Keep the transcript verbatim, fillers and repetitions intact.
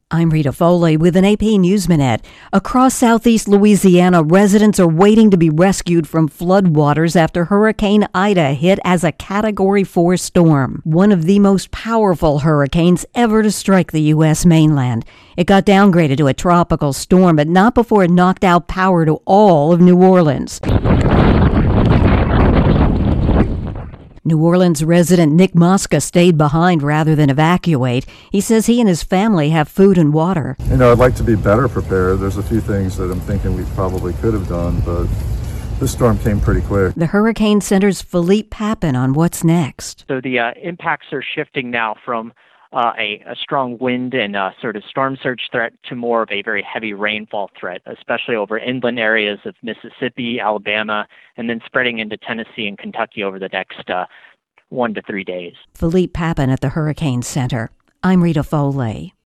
I'm Rita Foley with an A P News Minute. Across southeast Louisiana, residents are waiting to be rescued from floodwaters after Hurricane Ida hit as a Category four storm, one of the most powerful hurricanes ever to strike the U S mainland. It got downgraded to a tropical storm, but not before it knocked out power to all of New Orleans. New Orleans resident Nick Mosca stayed behind rather than evacuate. He says he and his family have food and water. You know, I'd like to be better prepared. There's a few things that I'm thinking we probably could have done, but this storm came pretty quick. The Hurricane Center's Philippe Papin on what's next. So the uh, impacts are shifting now from uh, a, a strong wind and uh, sort of storm surge threat to more of a very heavy rainfall threat, especially over inland areas of Mississippi, Alabama, and then spreading into Tennessee and Kentucky over the next uh, one to three days. Philippe Papin at the Hurricane Center. I'm Rita Foley.